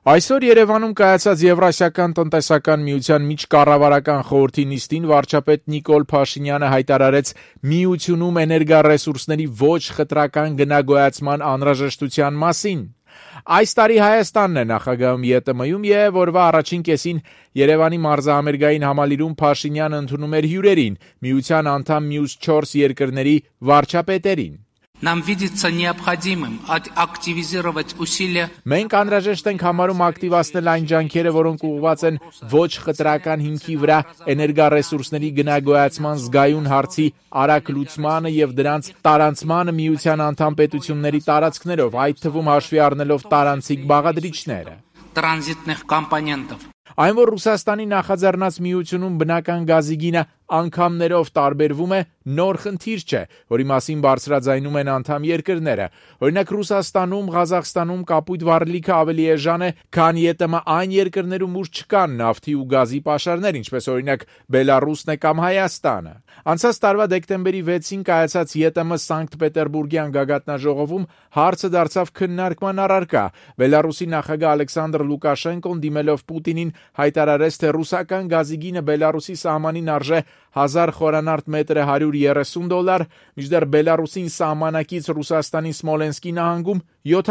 Այսօր Երևանում կայացած Եվրասիական տնտեսական միության միջկառավարական խորհրդի նիստին վարչապետ Նիկոլ Փաշինյանը հայտարարեց միությունում էներգառեսուրսների ոչ խտրական գնագոյացման անհրաժեշտության մասին։ Այս տարի Հայաստանն է նախագահում ԵՏՄ-ում եւ օրվա առաջին կեսին Երևանի մարզահամերգային համալիրում Փաշինյանը ընդունում էր հյուրերին, միության անդամ մյուս 4 երկրների վարչապետերին։ Нам видится необходимым активизировать усилия. Մենք անհրաժեշտ ենք համարում ակտիվացնել այն ջանքերը, որոնք ուղղված են ոչ խտրական հիմքի վրա էներգառեսուրսների գնագոյացման զգայուն հարցի արագ լուծմանը եւ դրանց տարանցմանը միության անդամ պետությունների տարածքներով, այդ թվում հաշվի առնելով տարանցիկ բաղադրիչները։ Транзитных компонентов. Այն, որ Ռուսաստանի նախաձեռնած միությունում բնական գազի գինը անգամներով տարբերվում է, նոր խնդիր չէ, որի մասին բարձրաձայնում են անդամ երկրները։ Օրինակ Ռուսաստանում, Ղազախստանում կապույտ վառելիքը ավելի էժան է, քան ԵՏՄ այն երկրներում, ուր չկան նավթի ու գազի պաշարներ, ինչպես օրինակ Բելարուսն է կամ Հայաստանը։ Անցած տարվա դեկտեմբերի 6-ին կայացած ԵՏՄ Սանկտ Պետերբուրգյան գագաթնաժողովում հարցը դարձավ քննարկման առարկա։ Բելարուսի նախագահ Ալեքսանդր Լուկաշենկոն դիմելով Պուտինին հայտարարեց, թե ռուսական գազի գինը Բելարուսի սահմանին արժե 1000 խորանարդ մետրը $130, մինչդեռ Բելարուսին սահմանակից Ռուսաստանի Սմոլենսկի նահանգում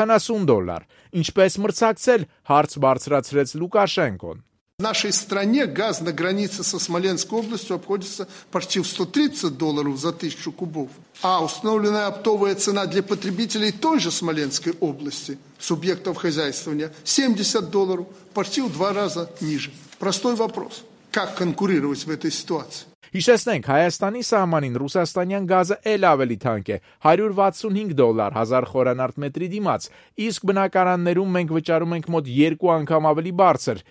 $70։ Ինչպես մրցակցել, հարց բարձրացրեց Լուկաշենկոն։ В нашей стране газ на границе со Смоленской областью обходится почти в $130 за 1000 кубов. А установленная оптовая цена для потребителей той же Смоленской области, субъектов хозяйствования, $70, почти в 2 раза ниже. Простой вопрос. Как конкурировать в этой ситуации? Հիշեցնենք, Հայաստանի սահմանին ռուսաստանյան գազը էլ ավելի թանկ է, $165 1000 խորանարդ մետրի դիմաց, իսկ բնակարաններում մենք վճարում ենք մոտ 2 անգամ ավելի բարձր,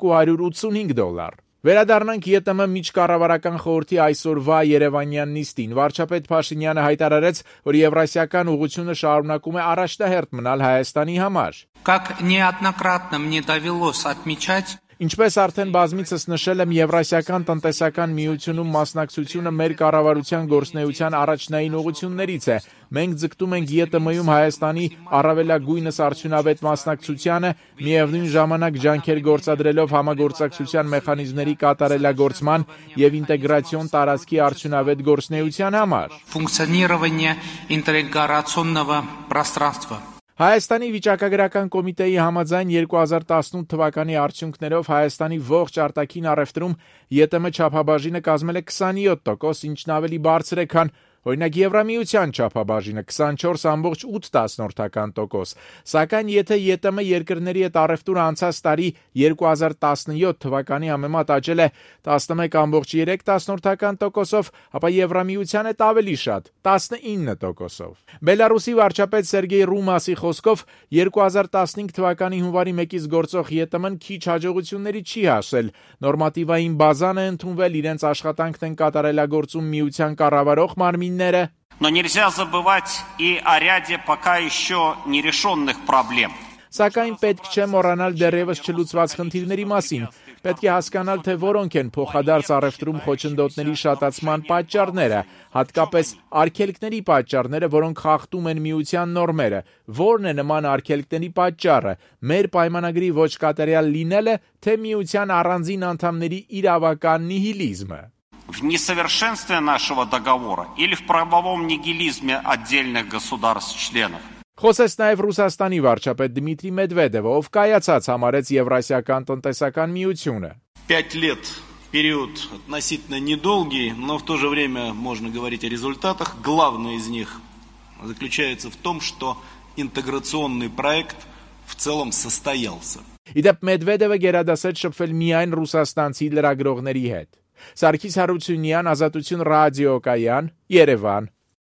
$285։ Վերադառնանք ԵՏՄ միջկառավարական խորհրդի այսօրվա Երևանյան նիստին։ Վարչապետ Փաշինյանը հայտարարեց, որ Եվրասիական ուղղությունը շարունակում է առաջնահերթ մնալ Հայաստանի համար։ Как неоднократно мне довелось отмечать, Ինչպես արդեն բազմիցս նշել եմ, Եվրասիական տնտեսական միությունում մասնակցությունը մեր կառավարության գործունեության առաջնային ուղղություններից է։ Մենք ձգտում ենք ԵՏՄ-ում Հայաստանի առավելագույնս արդյունավետ մասնակցությանը, միևնույն ժամանակ ջանքեր գործադրելով համագործակցության մեխանիզմների կատարելագործման եւ ինտեգրացիոն տարածքի արդյունավետ գործունեության համար։ Функционирование интеграционного пространства. Հայաստանի վիճակագրական կոմիտեի համաձայն 2018 թվականի արդյունքներով Հայաստանի ողջ արտաքին առևտրում ԵՏՄ չափաբաժինը կազմել է 27%, ինչն ավելի բարձր է, քան օրինակ Եվրամիության չափաբաժինը 24.8%, սակայն եթե ԵՏՄ երկրների հետ առևտուրը անցած տարի 2017 թվականի համեմատ աճել է 11.3%-ով, ապա Եվրամիության հետ ավելի շատ 19%-ով։ Բելարուսի վարչապետ Սերգեյ Ռումասի խոսքով 2015 թվականի հունվարի 1-ից գործող ԵՏՄ-ն քիչ հաջողությունների չի հասել, նորմատիվային բազան է ընդունվել, իրենց աշխատանքն են կատարելագործում միության կառավարող մարմին. Но нельзя забывать и о ряде пока еще нерешенных проблем. Սակայն պետք չէ մոռանալ դեռևս չլուծված խնդիրների մասին։ Պետք է հասկանալ, թե որոնք են փոխադարձ առևտրում խոչընդոտների շատացման պատճառները, հատկապես արգելքների պատճառները, որոնք խախտում են միության նորմերը։ Որն է նման արգելքների պատճառը՝ մեր պայմանագրի ոչ կատարյալ լինելը, թե միության առանձին անդամների իրավական նիհիլիզմը։ В несовершенстве нашего договора или в правовом нигилизме отдельных государств-членов. Խոսեց նաև Ռուսաստանի վարչապետ Դմիտրի Մեդվեդևը, ով կայացած համարեց Եվրասիական տնտեսական միությունը։ 5 лет период относительно недолгий, но в то же время можно говорить о результатах. Главное из них заключается в том, что интеграционный проект в целом состоялся. Իդեպ Մեդվեդևը գերադասեց շփվել միայն ռուսաստանցի լրագրողների հետ։ Սարգիս Հարությունյան, Ազատություն ռադիոկայան, Երևան։